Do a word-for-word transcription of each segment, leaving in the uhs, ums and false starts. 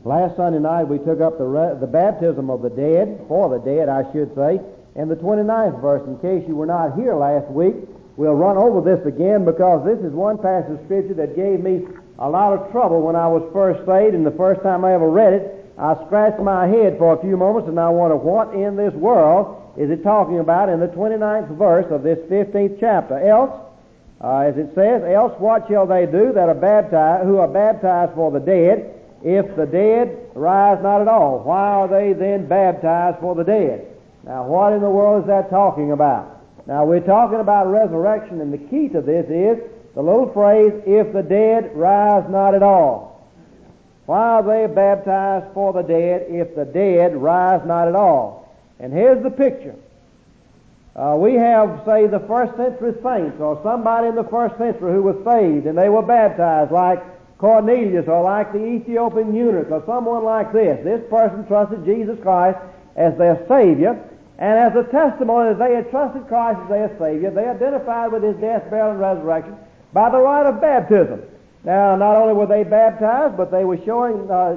Last Sunday night we took up the, re- the baptism of the dead, for the dead I should say, in the twenty-ninth verse. In case you were not here last week, we'll run over this again because this is one passage of Scripture that gave me a lot of trouble when I was first saved, and the first time I ever read it, I scratched my head for a few moments and I wondered, what in this world is it talking about in the twenty-ninth verse of this fifteenth chapter? Else, uh, as it says, else what shall they do that are baptized, who are baptized for the dead, if the dead rise not at all? Why are they then baptized for the dead? Now, what in the world is that talking about? Now, we're talking about resurrection, and the key to this is the little phrase, if the dead rise not at all. Why are they baptized for the dead if the dead rise not at all? And here's the picture. Uh, we have, say, the first century saints or somebody in the first century who was saved and they were baptized, like Cornelius or like the Ethiopian eunuch or someone like this. This person trusted Jesus Christ as their Savior, and as a testimony that they had trusted Christ as their Savior, they identified with His death, burial, and resurrection by the rite of baptism. Now, not only were they baptized, but they were showing, uh,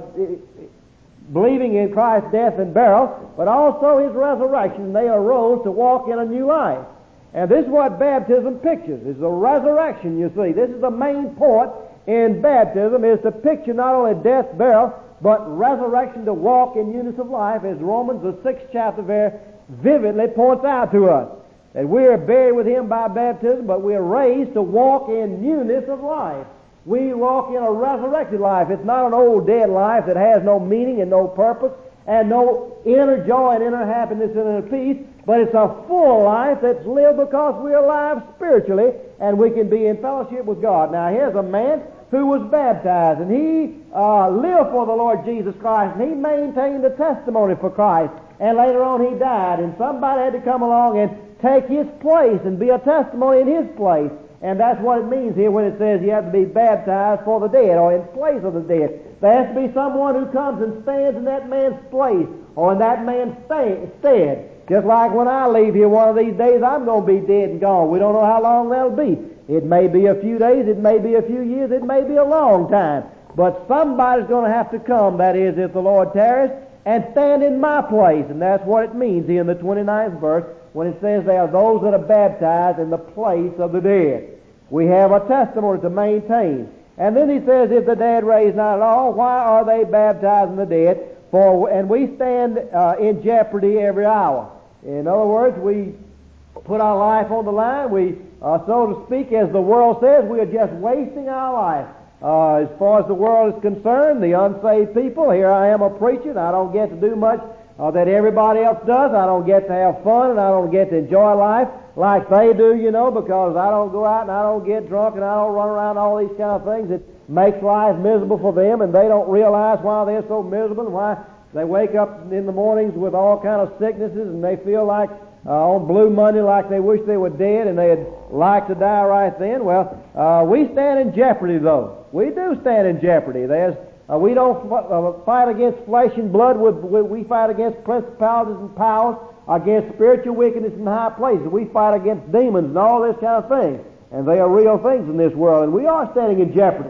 believing in Christ's death and burial, but also His resurrection. They arose to walk in a new life. And this is what baptism pictures, is the resurrection, you see. This is the main point in baptism, is to picture not only death, burial, but resurrection, to walk in newness of life, as Romans, the sixth chapter, very vividly points out to us. That we are buried with Him by baptism, but we are raised to walk in newness of life. We walk in a resurrected life. It's not an old dead life that has no meaning and no purpose and no inner joy and inner happiness and inner peace, but it's a full life that's lived because we're alive spiritually and we can be in fellowship with God. Now, here's a man who was baptized, and he uh, lived for the Lord Jesus Christ, and he maintained the testimony for Christ, and later on he died, and somebody had to come along and take his place and be a testimony in his place. And that's what it means here when it says you have to be baptized for the dead, or in place of the dead. There has to be someone who comes and stands in that man's place, or in that man's stead. Just like when I leave here one of these days, I'm going to be dead and gone. We don't know how long that'll be. It may be a few days, it may be a few years, it may be a long time. But somebody's going to have to come, that is, if the Lord tarries, and stand in my place. And that's what it means here in the twenty-ninth verse, when it says they are those that are baptized in the place of the dead. We have a testimony to maintain. And then he says, if the dead raise not at all, why are they baptizing the dead? For and we stand uh, in jeopardy every hour. In other words, we put our life on the line. We, uh, so to speak, as the world says, we are just wasting our life. Uh, as far as the world is concerned, the unsaved people, here I am a preacher, and I don't get to do much uh, that everybody else does. I don't get to have fun, and I don't get to enjoy life like they do, you know, because I don't go out and I don't get drunk and I don't run around all these kind of things that makes life miserable for them, and they don't realize why they're so miserable and why they wake up in the mornings with all kind of sicknesses, and they feel like uh, on Blue Monday like they wish they were dead and they'd like to die right then. Well, uh, we stand in jeopardy, though. We do stand in jeopardy. There's uh, we don't f- uh, fight against flesh and blood. We, we fight against principalities and powers, against spiritual wickedness in high places. We fight against demons and all this kind of thing. And they are real things in this world. And we are standing in jeopardy.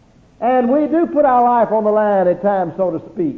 And we do put our life on the line at times, so to speak.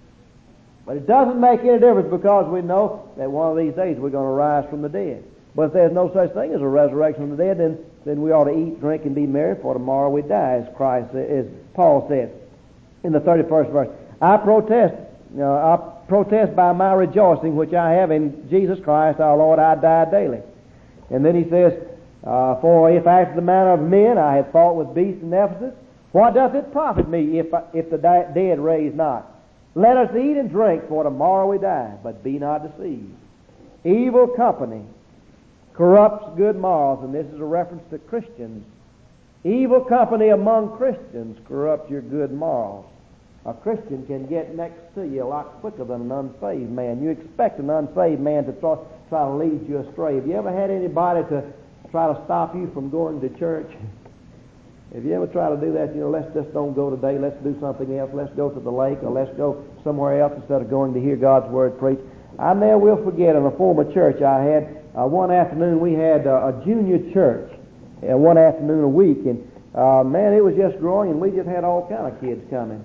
But it doesn't make any difference, because we know that one of these days we're going to rise from the dead. But if there's no such thing as a resurrection from the dead, then, then we ought to eat, drink, and be merry, for tomorrow we die, as Christ, as Paul said in the thirty-first verse. I protest, uh, I protest by my rejoicing which I have in Jesus Christ our Lord, I die daily. And then he says, uh, for if after the manner of men I had fought with beasts in Ephesus, what doth it profit me if, if the dead raise not? Let us eat and drink, for tomorrow we die, but be not deceived. Evil company corrupts good morals, and this is a reference to Christians. Evil company among Christians corrupts your good morals. A Christian can get next to you a lot quicker than an unsaved man. You expect an unsaved man to try, try to lead you astray. Have you ever had anybody to try to stop you from going to church? If you ever try to do that, you know, let's just don't go today, let's do something else, let's go to the lake, or let's go somewhere else instead of going to hear God's Word preached. I never will forget, in a former church I had, uh, one afternoon we had uh, a junior church, uh, one afternoon a week, and uh, man, it was just growing, and we just had all kind of kids coming.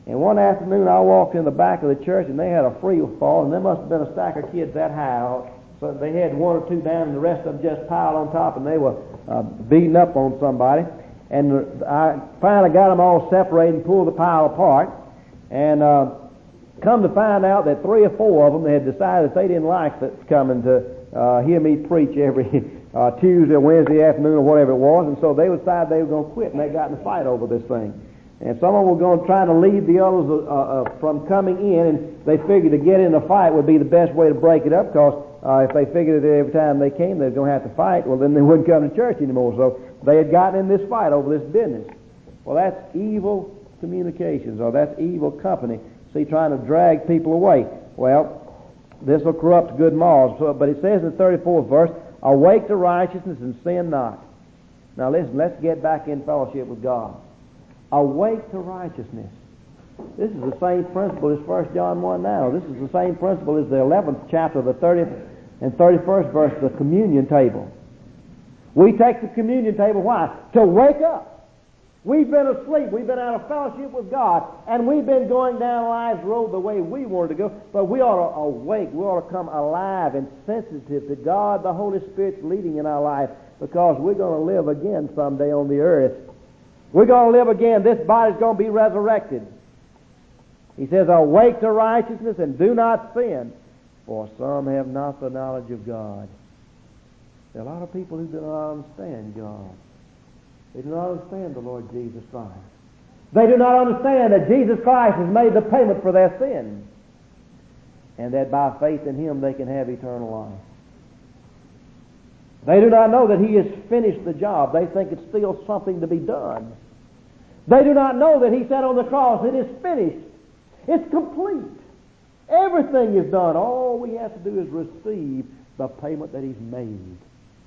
And one afternoon I walked in the back of the church and they had a free fall, and there must have been a stack of kids that high. So they had one or two down and the rest of them just piled on top, and they were uh, beating up on somebody. And I finally got them all separated and pulled the pile apart. And uh, come to find out that three or four of them had decided that they didn't like that coming to uh, hear me preach every uh, Tuesday or Wednesday afternoon or whatever it was. And so they decided they were going to quit, and they got in a fight over this thing. And some of them were going to try to lead the others uh, uh, from coming in, and they figured to get in a fight would be the best way to break it up, because uh, if they figured that every time they came they were going to have to fight, well, then they wouldn't come to church anymore. So they had gotten in this fight over this business. Well, that's evil communications, or that's evil company. See, trying to drag people away. Well, this will corrupt good morals. So, but it says in the thirty-fourth verse, awake to righteousness and sin not. Now listen, let's get back in fellowship with God. Awake to righteousness. This is the same principle as First John one now. This is the same principle as the eleventh chapter, the thirtieth and thirty-first verse, the communion table. We take the communion table, why? To wake up. We've been asleep. We've been out of fellowship with God, and we've been going down life's road the way we wanted to go. But we ought to awake. We ought to come alive and sensitive to God, the Holy Spirit's leading in our life, because we're going to live again someday on the earth. We're going to live again. This body's going to be resurrected. He says, awake to righteousness and do not sin, for some have not the knowledge of God. There are a lot of people who do not understand God. They do not understand the Lord Jesus Christ. They do not understand that Jesus Christ has made the payment for their sin, and that by faith in Him they can have eternal life. They do not know that He has finished the job. They think it's still something to be done. They do not know that He said on the cross, it is finished. It's complete. Everything is done. All we have to do is receive the payment that He's made.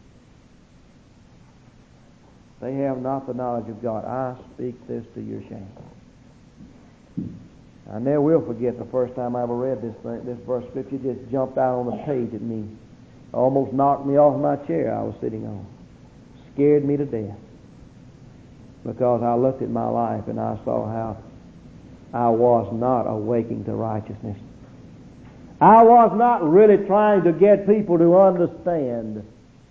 They have not the knowledge of God. I speak this to your shame. I never will forget the first time I ever read this thing, this verse of Scripture. It just jumped out on the page at me. Almost knocked me off my chair I was sitting on. Scared me to death. Because I looked at my life and I saw how I was not awaking to righteousness. I was not really trying to get people to understand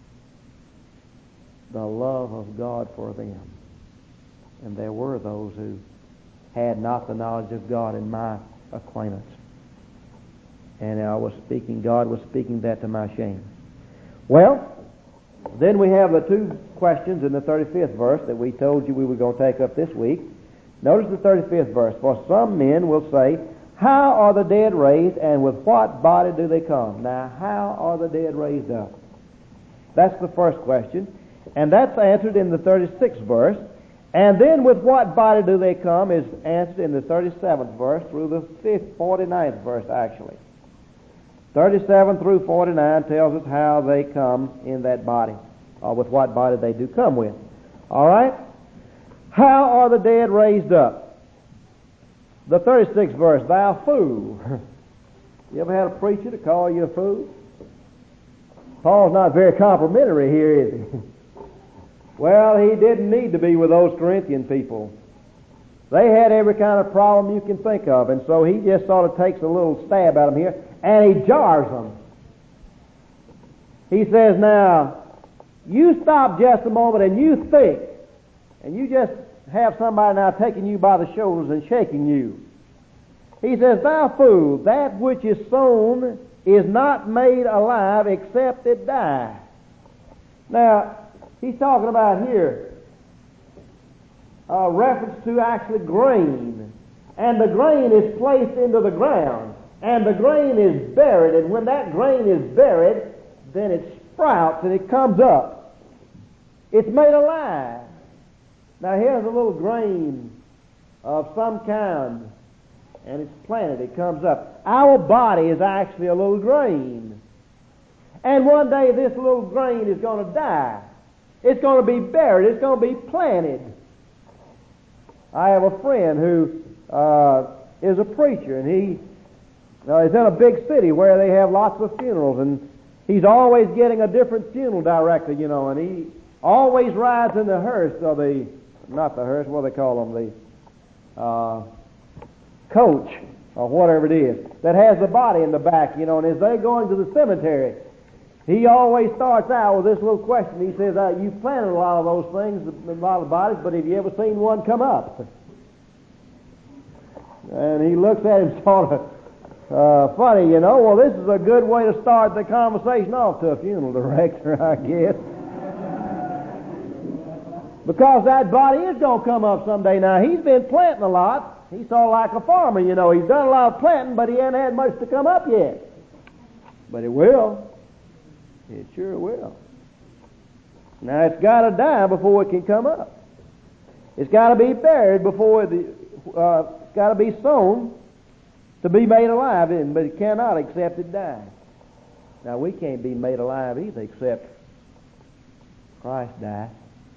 the love of God for them. And there were those who had not the knowledge of God in my acquaintance. And I was speaking, God was speaking that to my shame. Well, then we have the two questions in the thirty-fifth verse that we told you we were going to take up this week. Notice the thirty-fifth verse. For some men will say, how are the dead raised, and with what body do they come? Now, how are the dead raised up? That's the first question. And that's answered in the thirty-sixth verse. And then with what body do they come is answered in the thirty-seventh verse through the forty-ninth verse, actually. thirty-seven through forty-nine tells us how they come in that body, or with what body they do come with. All right? How are the dead raised up? The thirty-sixth verse, thou fool. You ever had a preacher to call you a fool? Paul's not very complimentary here, is he? Well, he didn't need to be with those Corinthian people. They had every kind of problem you can think of, and so he just sort of takes a little stab at them here, and he jars them. He says, now, you stop just a moment and you think, and you just have somebody now taking you by the shoulders and shaking you. He says, thou fool, that which is sown is not made alive except it die. Now, he's talking about here a reference to actually grain. And the grain is placed into the ground. And the grain is buried. And when that grain is buried, then it sprouts and it comes up. It's made alive. Now here's a little grain of some kind, and it's planted. It comes up. Our body is actually a little grain. And one day this little grain is going to die. It's going to be buried. It's going to be planted. I have a friend who uh, is a preacher, and he uh, is in a big city where they have lots of funerals, and he's always getting a different funeral director, you know, and he always rides in the hearse, or the, not the hearse, what do they call them, the, uh, coach or whatever it is that has the body in the back, you know, and as they're going to the cemetery, he always starts out with this little question. He says, uh, you've planted a lot of those things, a lot of bodies, but have you ever seen one come up? And he looks at him sort of uh, funny, you know. Well, this is a good way to start the conversation off to a funeral director, I guess. Because that body is going to come up someday. Now, he's been planting a lot. He's sort of like a farmer, you know. He's done a lot of planting, but he hasn't had much to come up yet. But it will. It sure will. Now, it's got to die before it can come up. It's got to be buried before the... Uh, it's got to be sown to be made alive, but it cannot except it die. Now, we can't be made alive either except Christ died.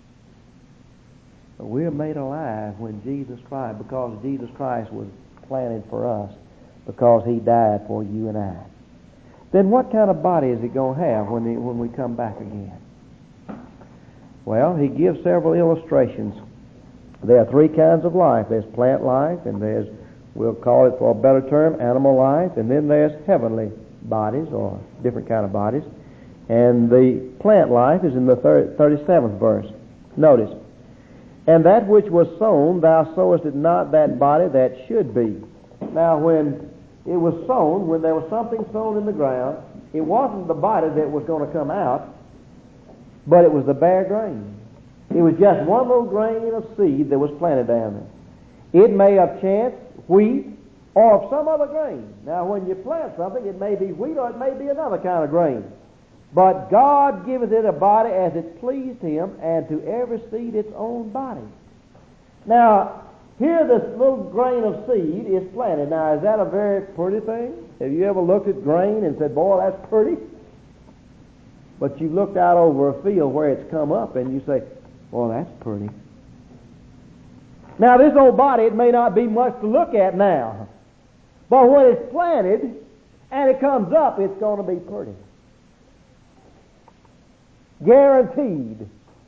But we're made alive when Jesus Christ, because Jesus Christ was planted for us, because He died for you and I. Then what kind of body is He going to have when, he, when we come back again? Well, He gives several illustrations. There are three kinds of life. There's plant life, and there's, we'll call it for a better term, animal life, and then there's heavenly bodies, or different kind of bodies. And the plant life is in the thirty-seventh verse. Notice, and that which was sown, thou sowest it not that body that should be. Now, when it was sown, when there was something sown in the ground, it wasn't the body that was going to come out, but it was the bare grain. It was just one little grain of seed that was planted down there. It may have chanced wheat or some other grain. Now, when you plant something, it may be wheat or it may be another kind of grain. But God giveth it a body as it pleased Him, and to every seed its own body. Now, here this little grain of seed is planted. Now, is that a very pretty thing? Have you ever looked at grain and said, boy, that's pretty? But you've looked out over a field where it's come up and you say, well, that's pretty. Now, this old body, it may not be much to look at now. But when it's planted and it comes up, it's going to be pretty. Guaranteed.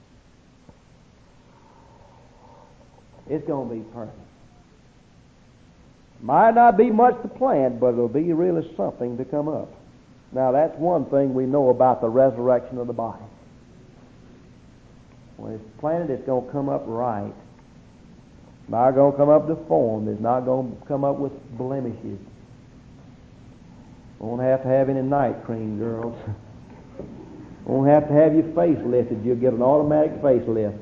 It's going to be perfect. Might not be much to plant, but it'll be really something to come up. Now, that's one thing we know about the resurrection of the body. When it's planted, it's going to come up right. It's not going to come up deformed. It's not going to come up with blemishes. Won't have to have any night cream, girls. Won't have to have your face lifted. You'll get an automatic facelift.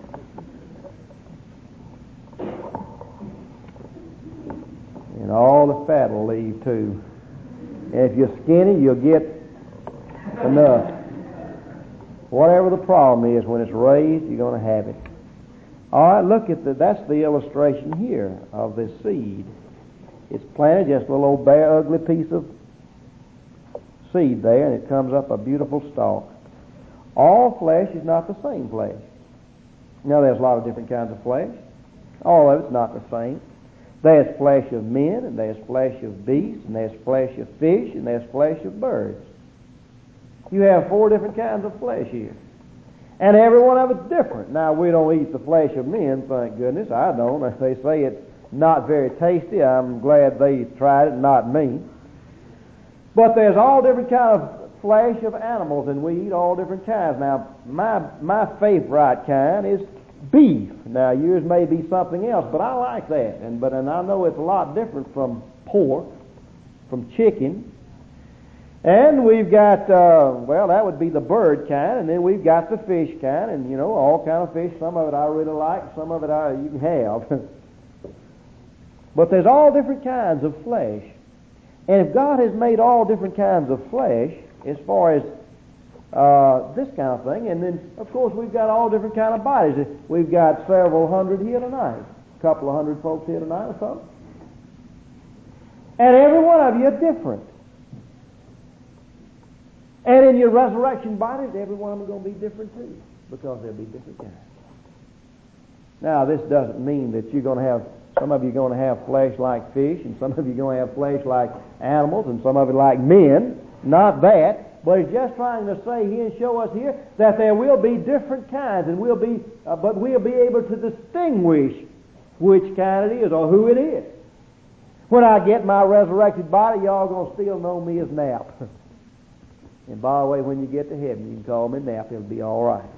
And all the fat will leave too. And if you're skinny, you'll get enough. Whatever the problem is, when it's raised, you're going to have it. All right, look at the, that's the illustration here of this seed. It's planted, just a little old bare, ugly piece of seed there, and it comes up a beautiful stalk. All flesh is not the same flesh. Now, there's a lot of different kinds of flesh. All of it's not the same. There's flesh of men, and there's flesh of beasts, and there's flesh of fish, and there's flesh of birds. You have four different kinds of flesh here. And every one of it's different. Now, we don't eat the flesh of men, thank goodness. I don't. If they say it's not very tasty, I'm glad they tried it, not me. But there's all different kinds of flesh of animals, and we eat all different kinds. Now, my my favorite kind is beef. Now, yours may be something else, but I like that. And but and I know it's a lot different from pork, from chicken. And we've got, uh, well, that would be the bird kind, and then we've got the fish kind, and, you know, all kind of fish. Some of it I really like, some of it I you can have. But there's all different kinds of flesh. And if God has made all different kinds of flesh, as far as uh, this kind of thing, and then, of course, we've got all different kind of bodies. We've got several hundred here tonight, a couple of hundred folks here tonight or something. And every one of you are different. And in your resurrection bodies, every one of them are going to be different too, because they'll be different kinds. Now, this doesn't mean that you're going to have, some of you are going to have flesh like fish, and some of you are going to have flesh like animals, and some of it like men. Not that, but it's just trying to say here and show us here that there will be different kinds, and we'll be, uh, but we'll be able to distinguish which kind it is or who it is. When I get my resurrected body, y'all going to still know me as Nap. And by the way, when you get to heaven, you can call me Nap. It'll be all right.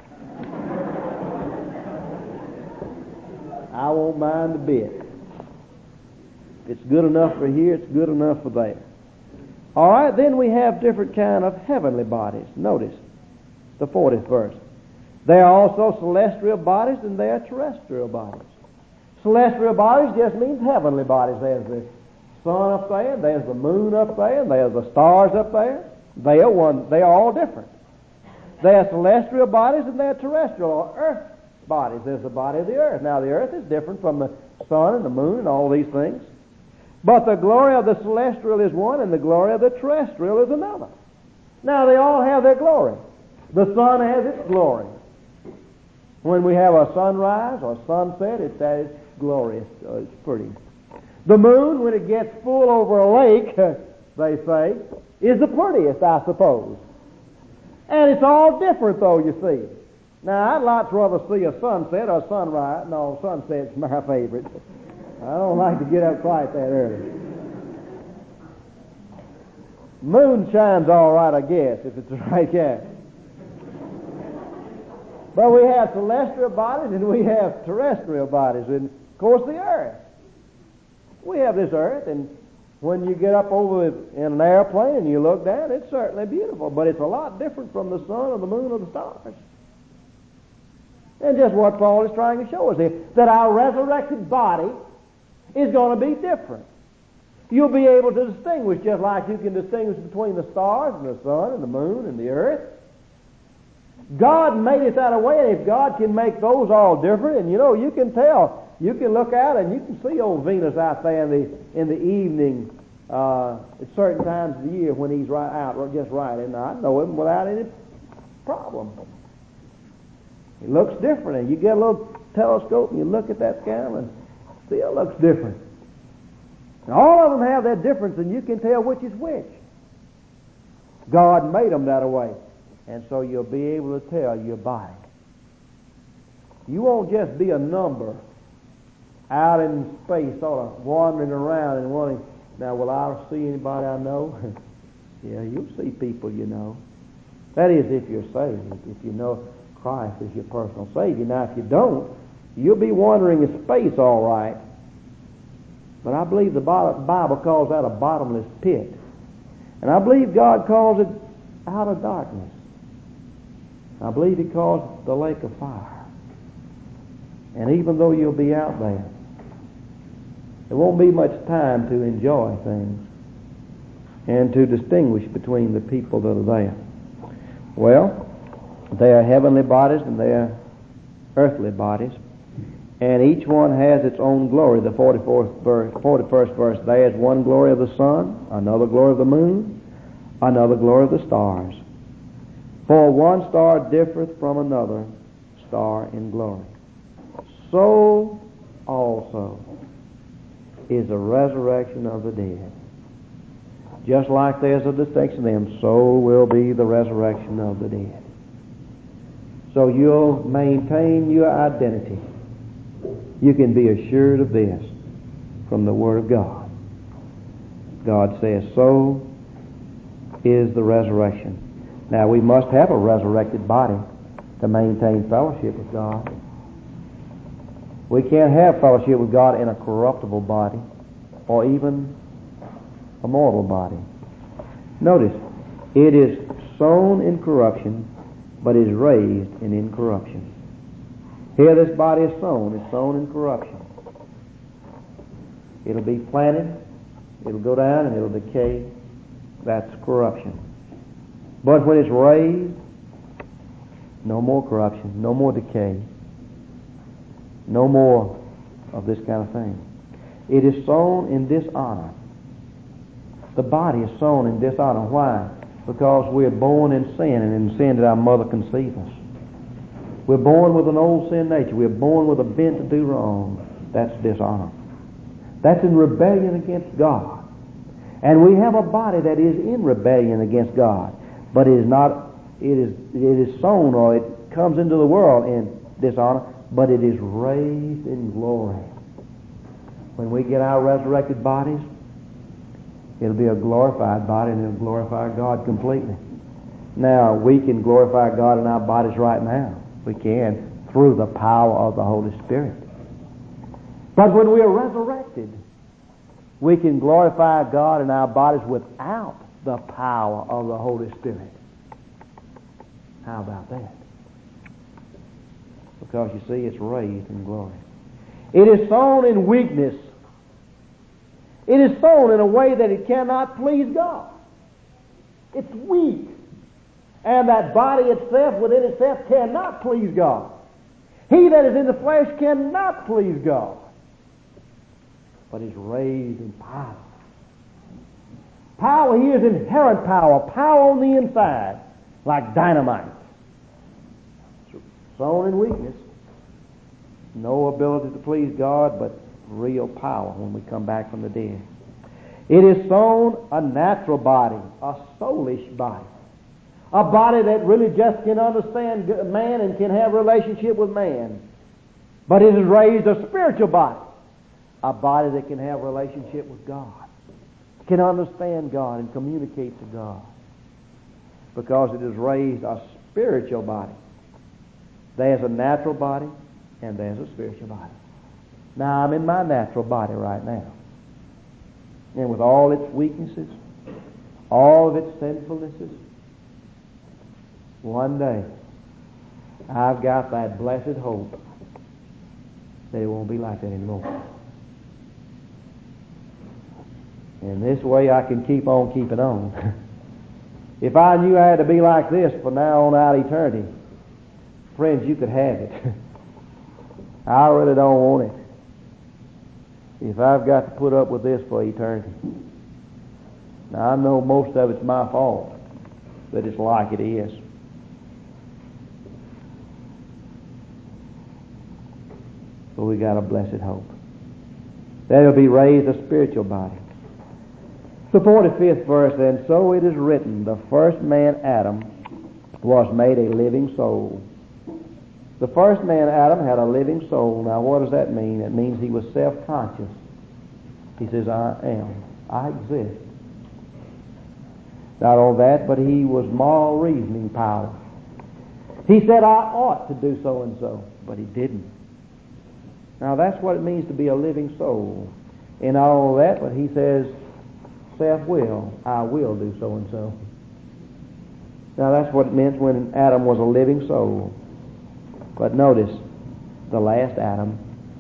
I won't mind a bit. If it's good enough for here, it's good enough for there. All right, then we have different kind of heavenly bodies. Notice the fortieth verse. There are also celestial bodies and there are terrestrial bodies. Celestial bodies just means heavenly bodies. There's the sun up there, there's the moon up there, there's the stars up there. They are one. They are all different. There are celestial bodies and there are terrestrial or earth bodies. There's the body of the earth. Now the earth is different from the sun and the moon and all these things. But the glory of the celestial is one and the glory of the terrestrial is another. Now they all have their glory. The sun has its glory. When we have a sunrise or sunset, it's at its glorious. Uh, it's pretty. The moon, when it gets full over a lake, they say, is the prettiest, I suppose. And it's all different, though, you see. Now, I'd like to rather see a sunset or a sunrise. No, sunset's my favorite. I don't like to get up quite that early. Moon shines all right, I guess, if it's the right kind. But we have celestial bodies and we have terrestrial bodies. And, of course, the earth. We have this earth, and when you get up over it in an airplane and you look down, it's certainly beautiful, but it's a lot different from the sun or the moon or the stars. And just what Paul is trying to show us here, that our resurrected body is going to be different. You'll be able to distinguish, just like you can distinguish between the stars and the sun and the moon and the earth. God made it that way, and if God can make those all different, and you know, you can tell. You can look out and you can see old Venus out there in the in the evening uh, at certain times of the year when he's right out just right, and I know him without any problem. It looks different, and you get a little telescope and you look at that sky and it still looks different. And all of them have that difference, and you can tell which is which. God made them that way, and so you'll be able to tell your body. You won't just be a number out in space, sort of wandering around and wanting, now will I see anybody I know? Yeah, you'll see people you know. That is, if you're saved, if you know Christ is your personal Savior. Now, if you don't, you'll be wandering in space all right. But I believe the Bible calls that a bottomless pit. And I believe God calls it out of darkness. I believe He calls it the lake of fire. And even though you'll be out there, there won't be much time to enjoy things and to distinguish between the people that are there. Well, they are heavenly bodies and they are earthly bodies, and each one has its own glory. The forty-fourth verse, forty-first verse, there is one glory of the sun, another glory of the moon, another glory of the stars. For one star differeth from another star in glory. So also is the resurrection of the dead. Just like there's a distinction in them, so will be the resurrection of the dead. So you'll maintain your identity. You can be assured of this from the Word of God. God says, so is the resurrection. Now, we must have a resurrected body to maintain fellowship with God. We can't have fellowship with God in a corruptible body or even a mortal body. Notice, it is sown in corruption, but is raised in incorruption. Here this body is sown. It's sown in corruption. It'll be planted, it'll go down, and it'll decay. That's corruption. But when it's raised, no more corruption, no more decay, no more of this kind of thing. It is sown in dishonor. The body is sown in dishonor. Why? Because we're born in sin, and in sin did our mother conceive us. We're born with an old sin nature. We're born with a bent to do wrong. That's dishonor. That's in rebellion against God. And we have a body that is in rebellion against God. But it is not, it is, it is sown, or it comes into the world in dishonor, but it is raised in glory. When we get our resurrected bodies, It'll be a glorified body, and it'll glorify God completely. Now, we can glorify God in our bodies right now. We can, through the power of the Holy Spirit. But when we are resurrected, we can glorify God in our bodies without the power of the Holy Spirit. How about that? Because you see, it's raised in glory. It is sown in weakness. It is sown in a way that it cannot please God. It's weak. And that body itself, within itself, cannot please God. He that is in the flesh cannot please God, but is raised in power. Power here is inherent power, power on the inside, like dynamite. Sown in weakness, no ability to please God, but real power when we come back from the dead. It is sown a natural body, a soulish body, a body that really just can understand man and can have relationship with man. But it is raised a spiritual body, a body that can have relationship with God, can understand God and communicate to God, because it is raised a spiritual body. There's a natural body and there's a spiritual body. Now, I'm in my natural body right now, and with all its weaknesses, all of its sinfulnesses, one day I've got that blessed hope that it won't be like that anymore. And this way I can keep on keeping on. If I knew I had to be like this from now on out eternity, friends, you could have it. I really don't want it. If I've got to put up with this for eternity. Now, I know most of it's my fault that it's like it is. But we got a blessed hope. There'll be raised a spiritual body. The forty-fifth verse, then, so it is written, the first man, Adam, was made a living soul. The first man, Adam, had a living soul. Now, what does that mean? It means he was self-conscious. He says, I am. I exist. Not only that, but he was moral reasoning power. He said, I ought to do so and so, but he didn't. Now, that's what it means to be a living soul. And not only that, but he says, self-will, I will do so and so. Now, that's what it meant when Adam was a living soul. But notice, the last Adam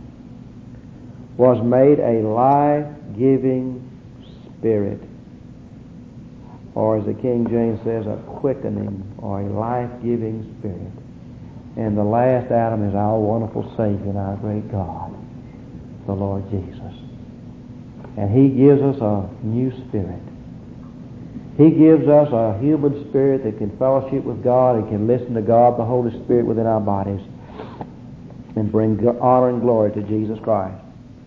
was made a life-giving spirit, or as the King James says, a quickening or a life-giving spirit. And the last Adam is our wonderful Savior and our great God, the Lord Jesus. And He gives us a new spirit. He gives us a human spirit that can fellowship with God and can listen to God, the Holy Spirit, within our bodies and bring honor and glory to Jesus Christ.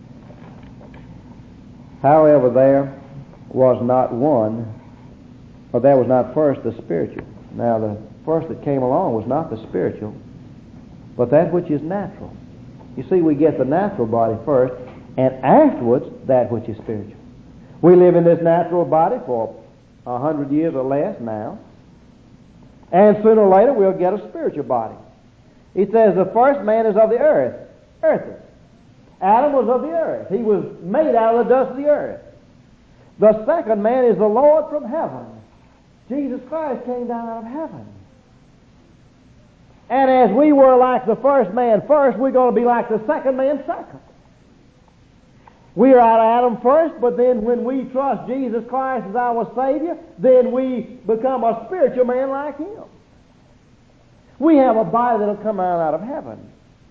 However, there was not one, or there was not first the spiritual. Now, the first that came along was not the spiritual, but that which is natural. You see, we get the natural body first, and afterwards, that which is spiritual. We live in this natural body for a hundred years or less now, and sooner or later we'll get a spiritual body. He says the first man is of the earth, earthy. Adam was of the earth. He was made out of the dust of the earth. The second man is the Lord from heaven. Jesus Christ came down out of heaven. And as we were like the first man first, we're going to be like the second man second. We are out of Adam first, but then when we trust Jesus Christ as our Savior, then we become a spiritual man like Him. We have a body that will come out, out of heaven.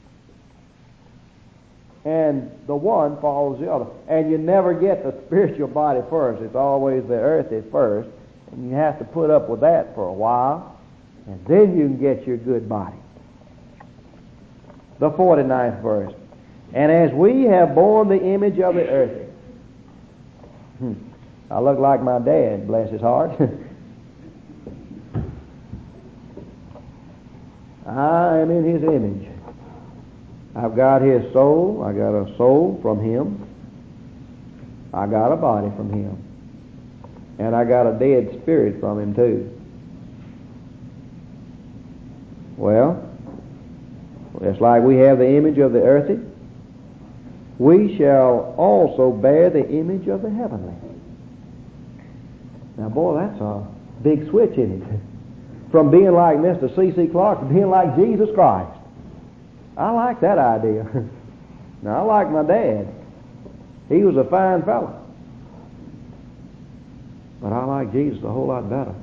And the one follows the other. And you never get the spiritual body first. It's always the earthly first. And you have to put up with that for a while. And then you can get your good body. The forty-ninth verse. And as we have borne the image of the earthly. Hmm. I look like my dad, bless his heart. I am in his image. I've got his soul. I got a soul from him. I got a body from him. And I got a dead spirit from him too. Well, it's like we have the image of the earthly, we shall also bear the image of the heavenly. Now, boy, that's a big switch, isn't it? From being like Mister C C Clark to being like Jesus Christ. I like that idea. Now, I like my dad. He was a fine fellow. But I like Jesus a whole lot better.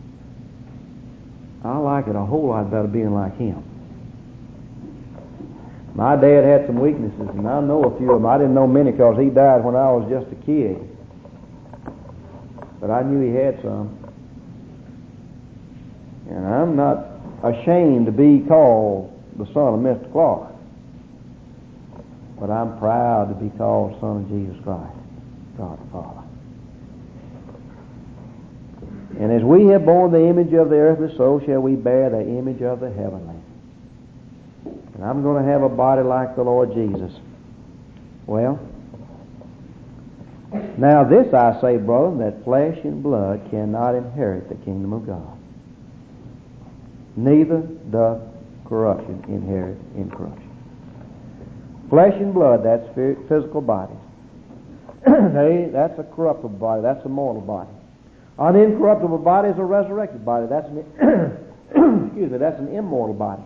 I like it a whole lot better being like him. My dad had some weaknesses, and I know a few of them. I didn't know many because he died when I was just a kid. But I knew he had some. And I'm not ashamed to be called the son of Mister Clark. But I'm proud to be called son of Jesus Christ, God the Father. And as we have borne the image of the earthly, so shall we bear the image of the heavenly. And I'm going to have a body like the Lord Jesus. Well, now this I say, brother, that flesh and blood cannot inherit the kingdom of God. Neither doth corruption inherit incorruption. Flesh and blood, that's physical bodies. they, that's a corruptible body. That's a mortal body. An incorruptible body is a resurrected body. That's an, excuse me, that's an immortal body.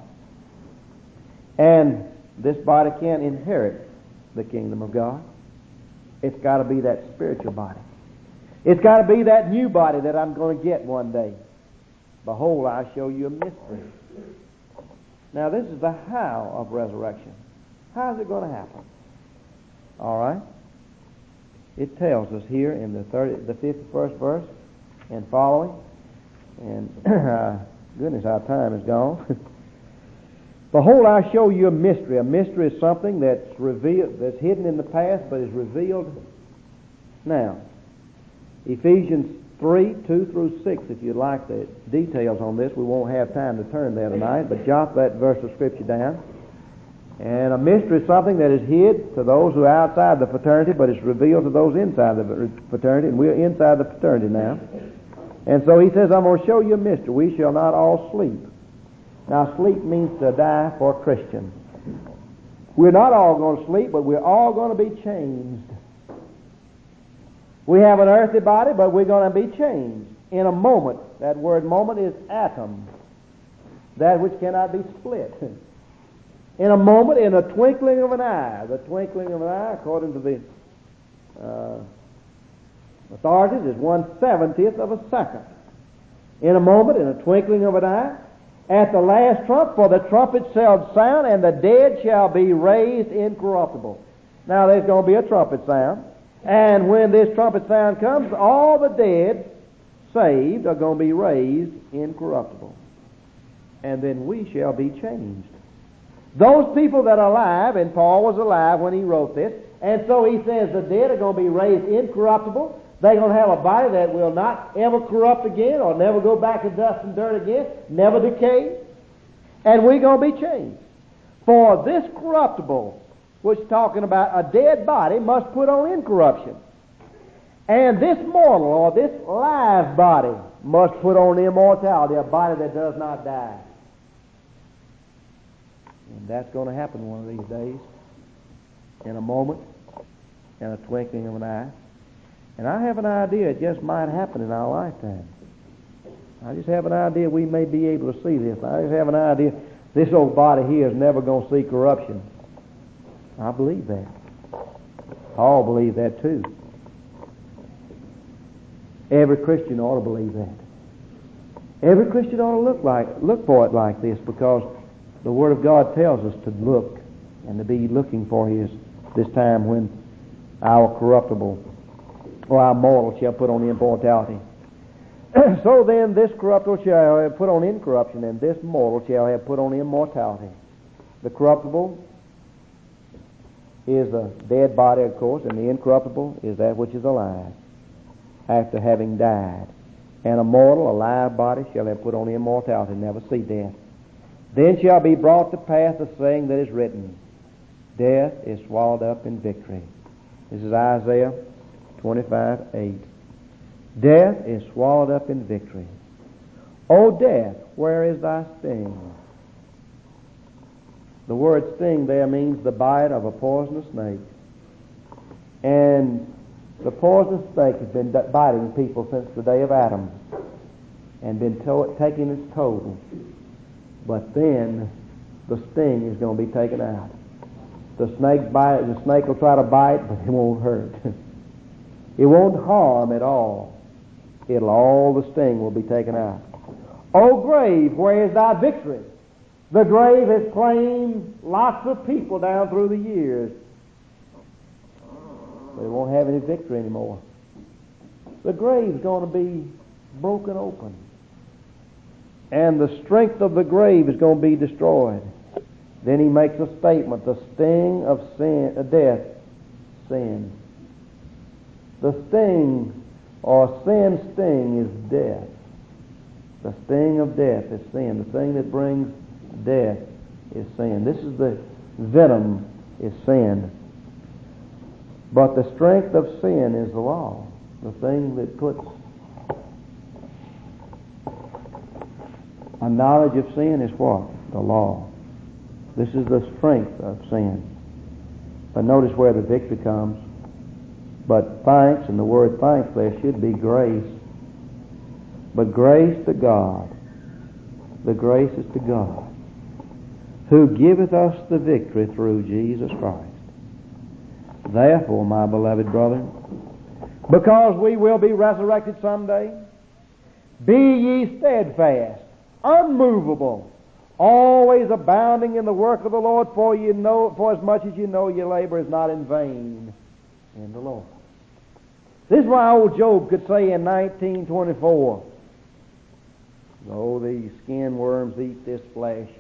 And this body can't inherit the kingdom of God. It's got to be that spiritual body. It's got to be that new body that I'm going to get one day. Behold, I show you a mystery. Now, this is the how of resurrection. How is it going to happen? All right. It tells us here in the thirty, the fifty-first verse and following. And uh, goodness, our time is gone. Behold, I show you a mystery. A mystery is something that's revealed, that's hidden in the past, but is revealed now. Ephesians three, two through six, if you'd like the details on this. We won't have time to turn there tonight, but jot that verse of Scripture down. And a mystery is something that is hid to those who are outside the fraternity, but is revealed to those inside the fraternity, and we're inside the fraternity now. And so he says, I'm going to show you a mystery. We shall not all sleep. Now, sleep means to die for a Christian. We're not all going to sleep, but we're all going to be changed. We have an earthly body, but we're going to be changed in a moment. That word moment is atom, that which cannot be split. In a moment, in a twinkling of an eye. The twinkling of an eye, according to the uh, authorities, is one seventieth of a second. In a moment, in a twinkling of an eye, at the last trump, for the trumpet shall sound, and the dead shall be raised incorruptible. Now, there's going to be a trumpet sound, and when this trumpet sound comes, all the dead saved are going to be raised incorruptible. And then we shall be changed. Those people that are alive, and Paul was alive when he wrote this, and so he says the dead are going to be raised incorruptible. They're going to have a body that will not ever corrupt again or never go back to dust and dirt again, never decay. And we're going to be changed. For this corruptible, which is talking about a dead body, must put on incorruption. And this mortal or this live body must put on immortality, a body that does not die. And that's going to happen one of these days, in a moment, in a twinkling of an eye. And I have an idea it just might happen in our lifetime. I just have an idea we may be able to see this. I just have an idea this old body here is never going to see corruption. I believe that. Paul believed that too. Every Christian ought to believe that. Every Christian ought to look like look for it like this, because the Word of God tells us to look and to be looking for His this time when our corruptible or our mortal shall put on immortality. So then this corruptible shall have put on incorruption, and this mortal shall have put on immortality. The corruptible is the dead body, of course, and the incorruptible is that which is alive after having died. And a mortal, a live body, shall have put on immortality, never see death. Then shall be brought to pass the saying that is written, death is swallowed up in victory. This is Isaiah twenty-five eight. Death is swallowed up in victory. O death, where is thy sting? The word sting there means the bite of a poisonous snake. And the poisonous snake has been biting people since the day of Adam and been to- taking its toll. But then the sting is going to be taken out. The snake bite, the snake will try to bite, but it won't hurt. It won't harm at all. It'll all the sting will be taken out. O grave, where is thy victory? The grave has claimed lots of people down through the years. But it won't have any victory anymore. The grave's going to be broken open. And the strength of the grave is going to be destroyed. Then he makes a statement, the sting of sin, uh, death, sin. The sting, or sin's sting, is death. The sting of death is sin. The thing that brings death is sin. This is the venom, is sin. But the strength of sin is the law. The thing that puts a knowledge of sin is what? The law. This is the strength of sin. But notice where the victory comes. But thanks, and the word thanks there should be grace. But grace to God. The grace is to God, who giveth us the victory through Jesus Christ. Therefore, my beloved brethren, because we will be resurrected someday, be ye steadfast, unmovable, always abounding in the work of the Lord, for you know, for as much as you know your labor is not in vain in the Lord. This is why old Job could say in nineteen twenty-four, though these skin worms eat this flesh,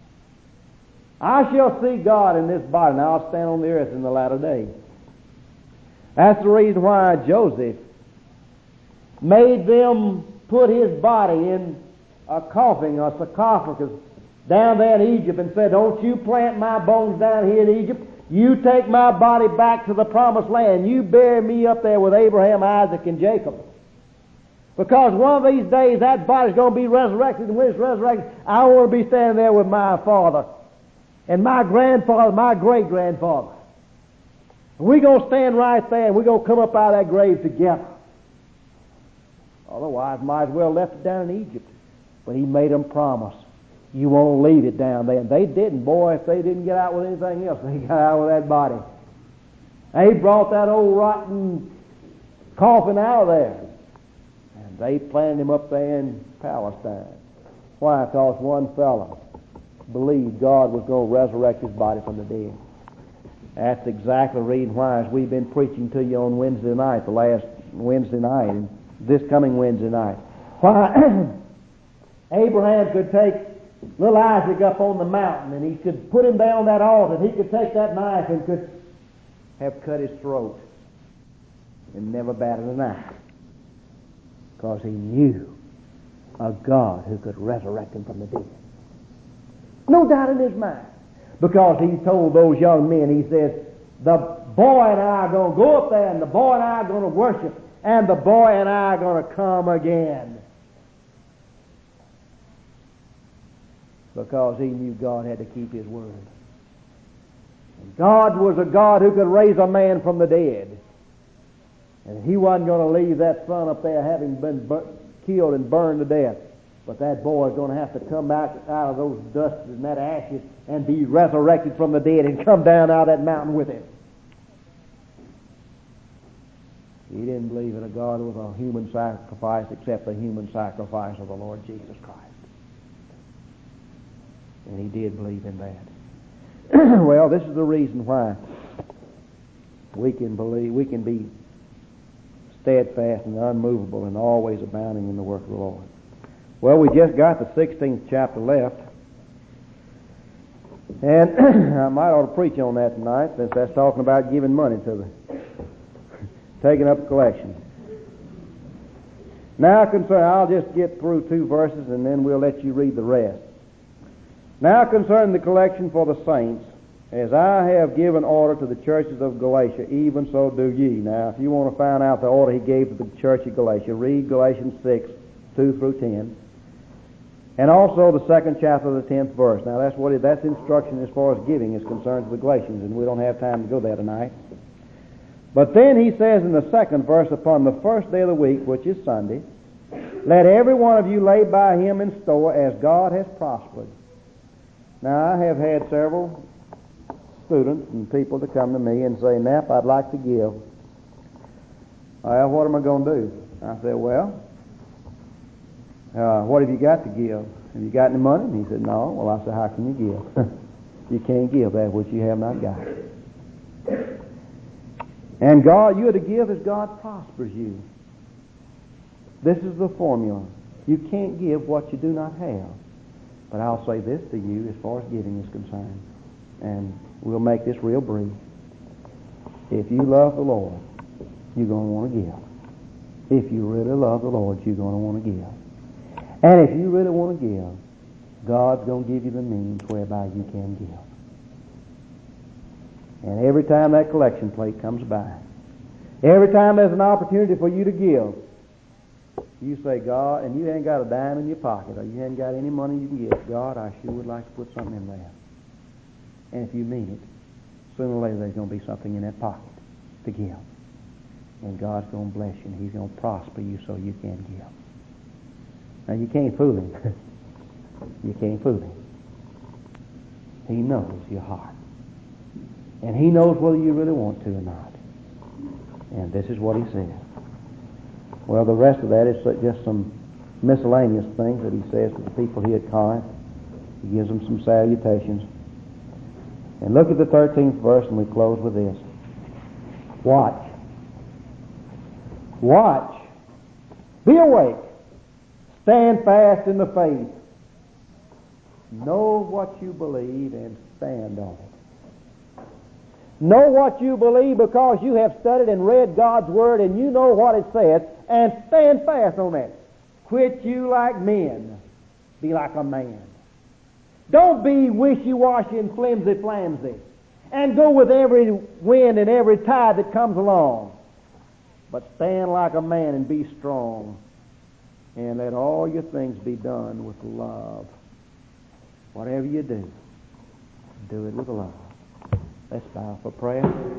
I shall see God in this body, and I'll stand on the earth in the latter day. That's the reason why Joseph made them put his body in a coffin, a sarcophagus, down there in Egypt, and said, don't you plant my bones down here in Egypt. You take my body back to the promised land. You bury me up there with Abraham, Isaac, and Jacob. Because one of these days that body's going to be resurrected, and when it's resurrected, I want to be standing there with my father and my grandfather, my great-grandfather. And we're going to stand right there, and we're going to come up out of that grave together. Otherwise, might as well left it down in Egypt. But he made them promise, you won't leave it down there. And they didn't. Boy, if they didn't get out with anything else, they got out with that body. They brought that old rotten coffin out of there. And they planted him up there in Palestine. Why? Because one fella believed God was going to resurrect his body from the dead. That's exactly the reason why, as we've been preaching to you on Wednesday night, the last Wednesday night, and this coming Wednesday night, why Abraham could take little Isaac up on the mountain, and he could put him down that altar, and he could take that knife and could have cut his throat and never batted an eye, because he knew a God who could resurrect him from the dead. No doubt in his mind. Because he told those young men, he says, the boy and I are going to go up there, and the boy and I are going to worship, and the boy and I are going to come again. Because he knew God had to keep his word. And God was a God who could raise a man from the dead. And he wasn't going to leave that son up there having been bur- killed and burned to death. But that boy is going to have to come back out of those dust and that ashes and be resurrected from the dead and come down out of that mountain with him. He didn't believe in a God with a human sacrifice except the human sacrifice of the Lord Jesus Christ. And he did believe in that. Well, this is the reason why we can believe, we can be steadfast and unmovable and always abounding in the work of the Lord. Well, we just got the sixteenth chapter left. And I might ought to preach on that tonight, since that's talking about giving money to the, taking up a collection. Now, concern, I'll just get through two verses and then we'll let you read the rest. Now concerning the collection for the saints, as I have given order to the churches of Galatia, even so do ye. Now, if you want to find out the order he gave to the church of Galatia, read Galatians six, two through ten. And also the second chapter of the tenth verse. Now, that's what it, that's instruction as far as giving is concerned to the Galatians, and we don't have time to go there tonight. But then he says in the second verse, upon the first day of the week, which is Sunday, let every one of you lay by him in store as God has prospered. Now, I have had several students and people to come to me and say, Knapp, I'd like to give. Well, what am I going to do? I said, well, uh, what have you got to give? Have you got any money? And he said, no. Well, I said, how can you give? You can't give that which you have not got. And God, you are to give as God prospers you. This is the formula. You can't give what you do not have. But I'll say this to you as far as giving is concerned. And we'll make this real brief. If you love the Lord, you're going to want to give. If you really love the Lord, you're going to want to give. And if you really want to give, God's going to give you the means whereby you can give. And every time that collection plate comes by, every time there's an opportunity for you to give, you say, God, and you ain't got a dime in your pocket, or you ain't got any money you can give, God, I sure would like to put something in there. And if you mean it, sooner or later there's going to be something in that pocket to give. And God's going to bless you, and He's going to prosper you so you can give. Now, you can't fool Him. You can't fool Him. He knows your heart. And He knows whether you really want to or not. And this is what He says. Well, the rest of that is just some miscellaneous things that He says to the people here at Corinth. He gives them some salutations. And look at the thirteenth verse, and we close with this. Watch. Watch. Be awake. Stand fast in the faith. Know what you believe and stand on it. Know what you believe because you have studied and read God's Word and you know what it says, and stand fast on that. Quit you like men. Be like a man. Don't be wishy-washy and flimsy-flamsy and go with every wind and every tide that comes along. But stand like a man and be strong, and let all your things be done with love. Whatever you do, do it with love. Let's bow for prayer.